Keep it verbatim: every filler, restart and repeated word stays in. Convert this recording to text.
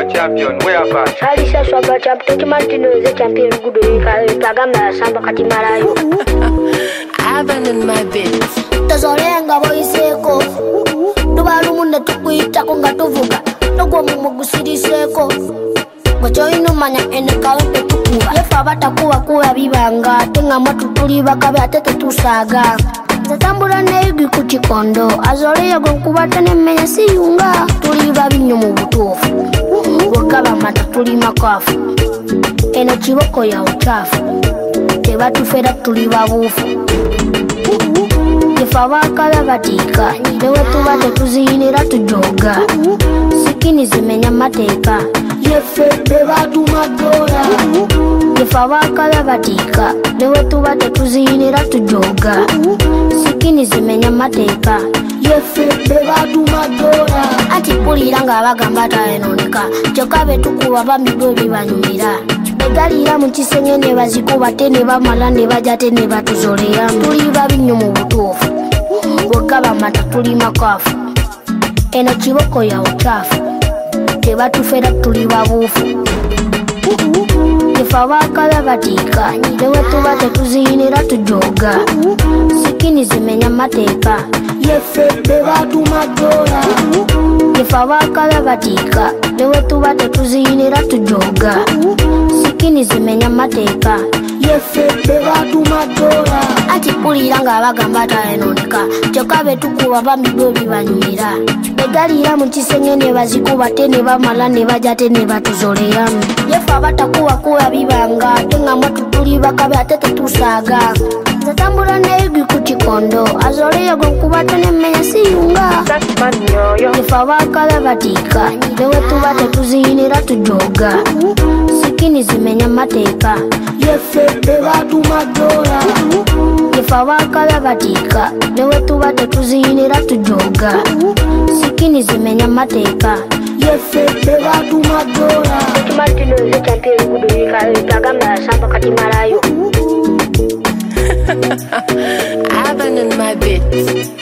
champion, where are you? Alisha Swagger champion, Timantino is the champion. Good Pagama, Samba Katimarayo. Abandon my bit. Tazolenga boiseko. Tubalumunda tukuita konga tuvuga. Nogwa mumugusiriseko. Gochoino manya enekawe petukura. Yefa batakuwa kuwa bibanga. Tenga matutuli bakabe atete tusaga. Zatambula neigi kuchikondo. Azole gonkuba menya siyunga. Tuli babinyo mu butufu. Wakaba mata tuli makafu. Eno chiboko ya uchafu. Teba tufera tuli babufu. Yefa bakala batika. Lewe tubate tuzinira tujoga. Sikini zimenya mateka. Yefe beba tumadora. Yefa bakala batika. Lewe tubate tuzinira tujoga. Sikini zimenya mateka. Yefe beba tumadora. Ati pulira nga abagambata enonika. Chokabe tukuwa bambibwe banyumira. Begalira mu kisenye ne bazikuba tene bamala ne bajate ne batuzolera. Tuli babinyo mu butufu. Wakaba mata tuli makafu. Eno chiboko ya uchafu. Teba tufera tuli babufu. Yefa bakala batika. Lewe tubate tuzinira tujoga. Sikini zimenya mateka. Yefe beba tumadora. Yefa bakala batika. Lewe tubate tuzinira tujoga. Sikini zimenya mateka. Yefe beba tumadora. Ati pulira nga abagambata enonika. Chokabe tukuwa bambibwe banyumira. Begalira mu kisenye ne bazikuba tene bamala ne bajate ne batuzolera. Yefa batakuwa kuwa bibanga. Tenga matutuli bakabe atete tusaga. Zatambula neigi kuchikondo. Azole gonkuba menya siyunga. Yefa bakala batika. Lewe tubate tuzinira tujoga. Sikini zimenya mateka. Yefe beba tumadora. Yefa bakala batika. Lewe tubate tuzinira tujoga. Sikini zimenya mateka. Yefe beba tumadora. Timantino is the champion. Good Pagama, Samba Katimarayo. Abandon my bit.